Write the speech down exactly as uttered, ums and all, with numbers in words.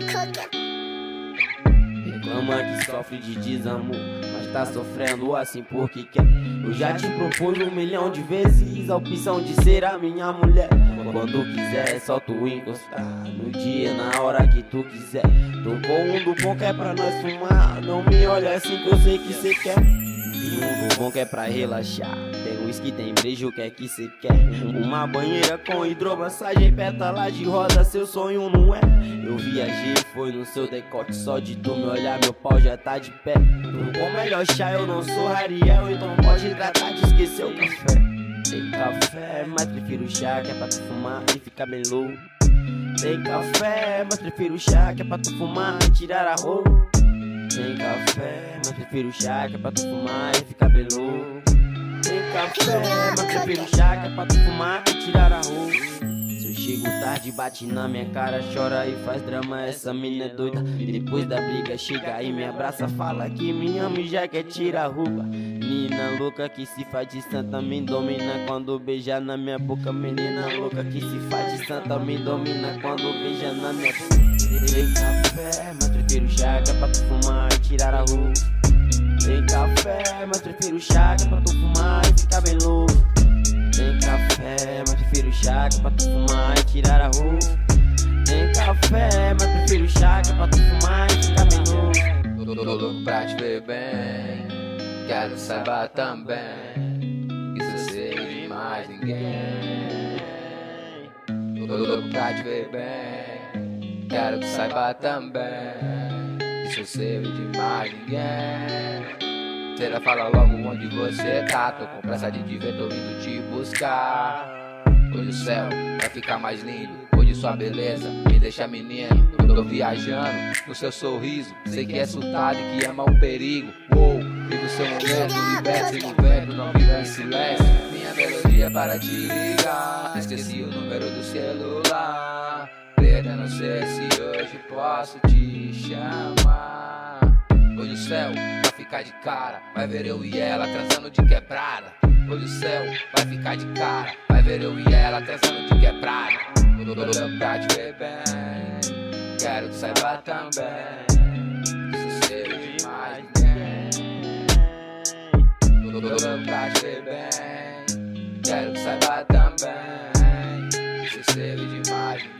Reclama que sofre de desamor, mas tá sofrendo assim porque quer. Eu já te propus um milhão de vezes a opção de ser a minha mulher. Quando quiser é só tu encostar, no dia, na hora que tu quiser. Tocou um do bom que é pra nós fumar, não me olha assim que eu sei que cê quer. E um do bom que é pra relaxar, tem whisky, tem brejo, o que é que cê quer? Uma banheira com hidromassagem, pétalas de rosa, seu sonho não é? Eu viajei, foi no seu decote, só de tu me olhar meu pau já tá de pé. Tu com melhor chá, eu não sou Ariel, então pode tratar de esquecer o café. Tem café, mas prefiro chá, que é pra tu fumar e ficar bem louco. Tem café, mas prefiro chá, que é pra tu fumar e tirar a roupa. Tem café, mas prefiro chá, que é pra tu fumar e ficar bem louco. Tem café, mas prefiro chá, que é pra tu fumar e tirar a roupa. Se eu chego tarde, bate na minha cara, chora e faz drama, essa mina é doida. Depois da briga chega e me abraça, fala que me ama e já quer tirar a roupa. Menina louca que se faz de santa, me domina quando beija na minha boca. Menina louca que se faz de santa, me domina quando beija na minha boca. Tem café, mas prefiro chá, que é pra tu fumar e tirar a roupa. Tem café, mas prefiro chá, que é pra tu fumar e ficar bem louco. Tem café, mas prefiro chá, que é pra tu fumar e tirar a roupa. Tem café, mas prefiro chá, que é pra tu fumar e ficar bem louco. Tô louco pra te ver bem, quero que saiba também que cê sei de mais ninguém. Tô louco pra te ver bem, quero que saiba também que cê sei de mais ninguém. Será fala logo onde você tá, tô com pressa de te ver, tô vindo te buscar. Hoje o céu vai ficar mais lindo, hoje sua beleza me deixa menino. Eu tô viajando no seu sorriso, sei que é surtado e que ama o perigo. Uou, vive o seu momento, liberte no vento, não viva em silêncio. Minha melodia para te ligar, esqueci o número do celular. Preta, não sei se hoje posso te chamar. Hoje o céu vai ficar de cara, vai ver eu e ela transando de quebrada. Hoje o céu vai ficar de cara, vai ver eu e ela transando de quebrada. Tô louco pra te ver bem, quero que saiba também que cê sei de mais ninguém. Tô louco pra te ver bem, quero que saiba também que cê sei de mais ninguém.